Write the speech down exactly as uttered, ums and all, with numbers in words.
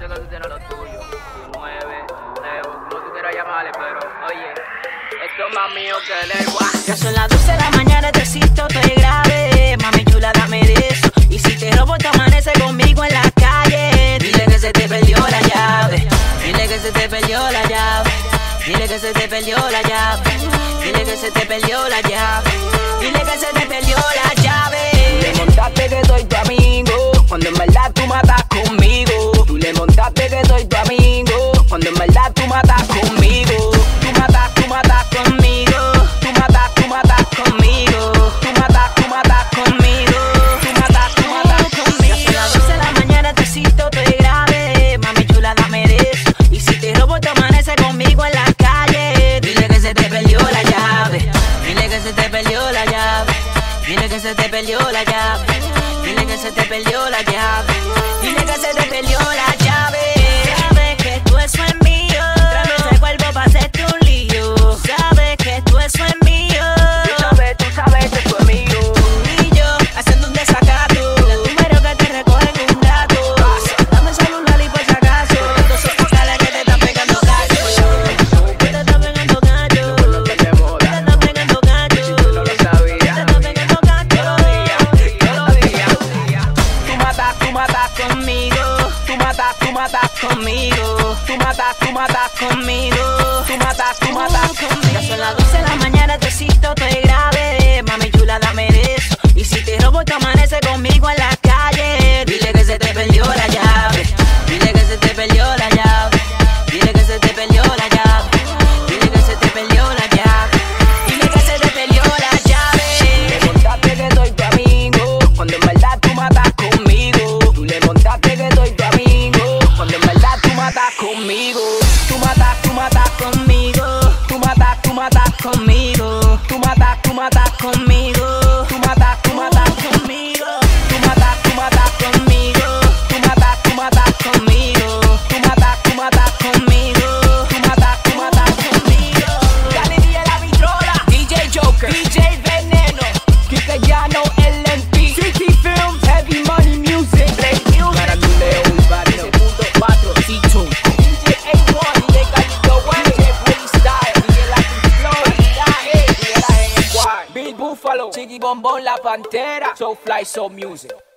sé que tú tienes lo tuyo. Tú mueves, nuevo, como tú quieras llamarle, pero oye, esto es más mío que el agua. Ya son las doce de la mañana, te existo, estoy grave. Mami chula, dame de eso. Y si te robo, te amanece conmigo en la calle. Dile que se te perdió la llave. Dile que se te perdió la llave. Dile que se te perdió la llave. Dile que se te perdió la llave. Dile que se te perdió la llave. Tú le montaste que soy tu amigo, cuando en verdad tú matas conmigo. Tú le montaste que soy tu amigo, cuando en verdad tú matas conmigo. Tú matas, tú matas conmigo. Tú matas, tú matas conmigo. Tú matas, tú matas conmigo. Tú matas, tú matas conmigo. Ya son las doce de la mañana, te existo, estoy grave. Mami chula, dame de eso. Y si te robo, te amanece conmigo en la calle. Dile que se te perdió la llave. Dile que se te perdió la llave. Dile que se te perdió la llave. Dile que se te perdió la llave. Dile que se te perdió la llave. Sabes que tú eso es mío. Tráeme ese cuerpo pa' hacerte un lío. Sabes que tú eso es mío. Tú sabes, tú sabes que tú es mío. Y yo haciendo un desacato. Los números que te recogen un rato. Dame el celular y por si acaso. Estos son vocales que te están pegando gallo. Que te están pegando gallo. No te Te modas, están pegando gallo. no lo sabía. Te están pegando gallo. Todos los días. Tú matas, tú matas conmigo. Tú matas, tú matas conmigo. Tú matas, tú matas conmigo. Tú matas, tú matas conmigo. Ya son las doce de la mañana, te existo, estoy grave. Mami chula, dame de eso. Y si te robo, te amanece conmigo en la calle. Dile que se te perdió la llave. Dile que se te perdió la llave. Dile que se te perdió la llave. Dile que se te perdió la llave. Dile que se te perdió la llave. Le montaste que soy tu amigo, cuando en verdad tú matas conmigo. Tú le montaste que soy tu amigo, cuando en verdad tú matas conmigo. Tú matas, tú matas conmigo. Tú matas, tú matas conmigo. Tú matas, tú matas conmigo. Tú matas, tú matas conmigo. Tú matas, tú matas conmigo. Tú matas, tú matas conmigo. Tú matas, tú matas conmigo. Tú matas, tú matas conmigo. Dale D J la vitrola. D J Joker. D J Veneno. Kike Llano, L M P. City Films. Heavy Money Music. Play Music. Caranduleo Urbano. Segundo cuatro. C-Tune. D J A uno. D J Calito One. D J Willy Style. D J Latin Flow. D J A. D J Bill Buffalo. Chiqui Bombón La Pantera. So Fly So Music.